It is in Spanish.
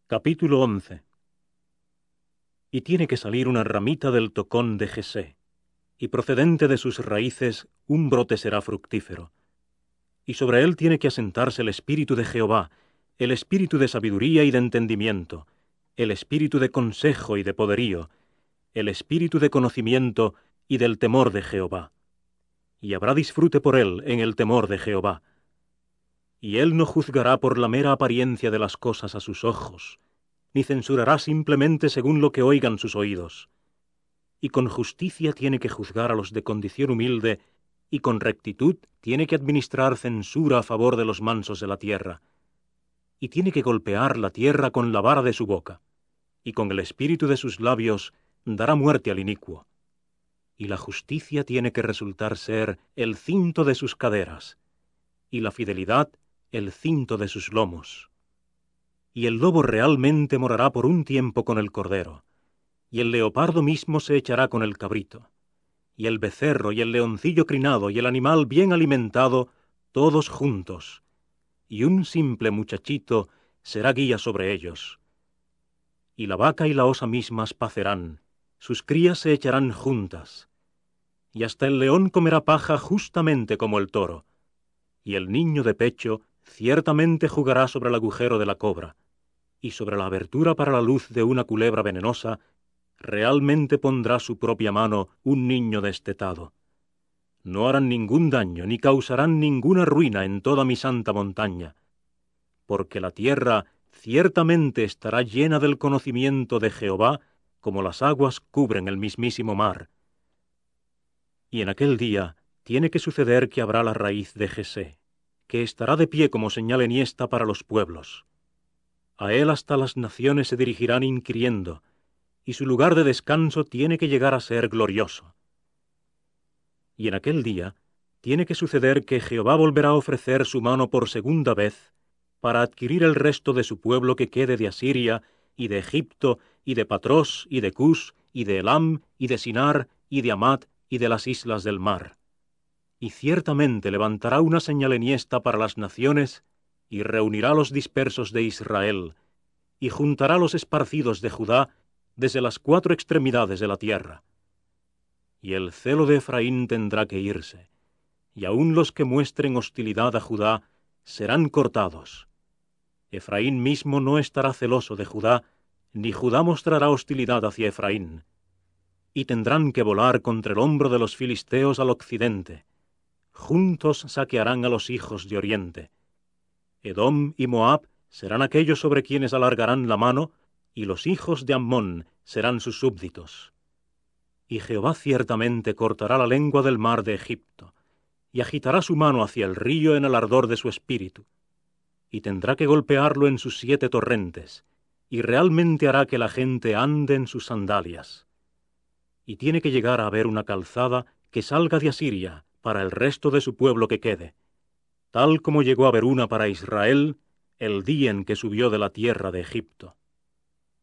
Capítulo 11. Y tiene que salir una ramita del tocón de Jesé, y procedente de sus raíces un brote será fructífero. Y sobre él tiene que asentarse el espíritu de Jehová, el espíritu de sabiduría y de entendimiento, el espíritu de consejo y de poderío, el espíritu de conocimiento y del temor de Jehová. Y habrá disfrute por él en el temor de Jehová. Y él no juzgará por la mera apariencia de las cosas a sus ojos, ni censurará simplemente según lo que oigan sus oídos. Y con justicia tiene que juzgar a los de condición humilde, y con rectitud tiene que administrar censura a favor de los mansos de la tierra. Y tiene que golpear la tierra con la vara de su boca, y con el espíritu de sus labios dará muerte al inicuo. Y la justicia tiene que resultar ser el cinto de sus caderas, y la fidelidad el cinto de sus lomos. Y el lobo realmente morará por un tiempo con el cordero, y el leopardo mismo se echará con el cabrito, y el becerro y el leoncillo crinado y el animal bien alimentado, todos juntos, y un simple muchachito será guía sobre ellos. Y la vaca y la osa mismas pacerán, sus crías se echarán juntas, y hasta el león comerá paja justamente como el toro, y el niño de pecho ciertamente jugará sobre el agujero de la cobra, y sobre la abertura para la luz de una culebra venenosa realmente pondrá su propia mano un niño destetado. No harán ningún daño, ni causarán ninguna ruina en toda mi santa montaña, porque la tierra ciertamente estará llena del conocimiento de Jehová, como las aguas cubren el mismísimo mar. Y en aquel día tiene que suceder que habrá la raíz de Jesé, que estará de pie como señal enhiesta para los pueblos. A él hasta las naciones se dirigirán inquiriendo, y su lugar de descanso tiene que llegar a ser glorioso. Y en aquel día tiene que suceder que Jehová volverá a ofrecer su mano por segunda vez para adquirir el resto de su pueblo que quede de Asiria, y de Egipto, y de Patros, y de Cus, y de Elam, y de Sinar, y de Amat, y de las islas del mar. Y ciertamente levantará una señal enhiesta para las naciones, y reunirá los dispersos de Israel, y juntará los esparcidos de Judá desde las cuatro extremidades de la tierra. Y el celo de Efraín tendrá que irse, y aun los que muestren hostilidad a Judá serán cortados. Efraín mismo no estará celoso de Judá, ni Judá mostrará hostilidad hacia Efraín. Y tendrán que volar contra el hombro de los filisteos al occidente. Juntos saquearán a los hijos de Oriente. Edom y Moab serán aquellos sobre quienes alargarán la mano, y los hijos de Ammón serán sus súbditos. Y Jehová ciertamente cortará la lengua del mar de Egipto, y agitará su mano hacia el río en el ardor de su espíritu, y tendrá que golpearlo en sus 7 torrentes, y realmente hará que la gente ande en sus sandalias. Y tiene que llegar a haber una calzada que salga de Asiria para el resto de su pueblo que quede, tal como llegó a haber una para Israel el día en que subió de la tierra de Egipto.